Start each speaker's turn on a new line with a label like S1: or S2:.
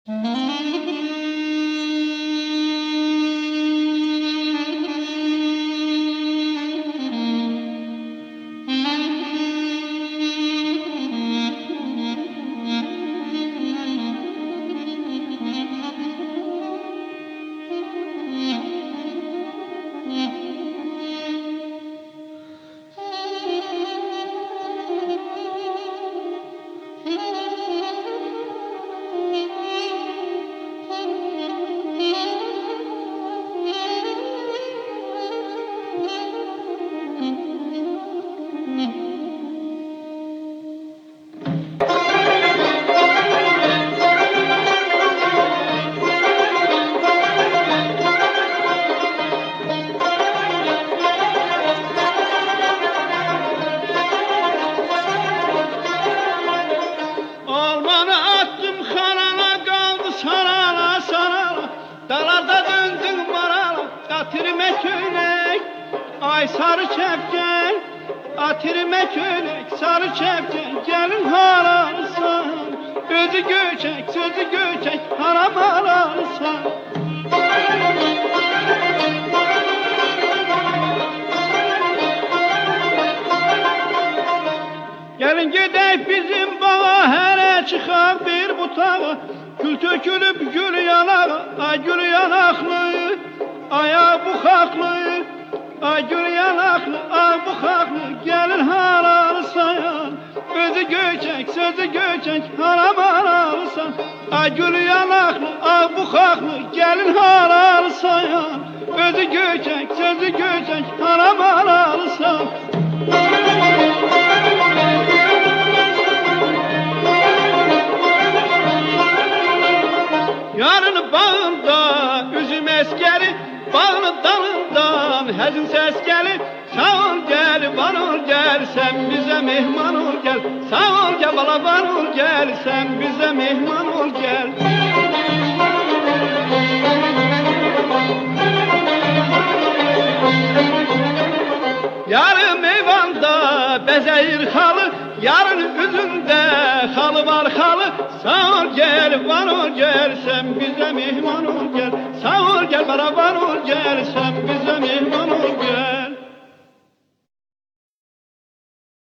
S1: Ay sarı çepken, atirime kölek, sarı çepken, gelin hararsan, özü göçek, sözü göçek, haram ararsan. Gelin gedek bizim bağa, hele çıkan bir butağa, gül tökülüp gül yanağı, ay gül yanaklı, ayağı bukaklı. Ay gül yanaklı, ay bukaklı, gelin hararsan, özü göçek, sözü göçek, haram ararsan. Ay gül yanaklı, ay bukaklı, gelin hararsan, özü göçek, sözü göçek, haram ararsan. Yarın bağımda üzüm eskeri, bağın dalından hezin ses gelir. Sağ ol gel, var ol gel, sen bize mehman ol gel. Sağ ol gel, bala var ol gel, sen bize mehman ol gel. Yarın meyvanda bezeyir halı, yarın üzümde halı var halı. Sağ ol gel, var ol gel, sen bize mehman ol gel. Sağ ol gel, beraber ol gel, sen bize mehman ol gel.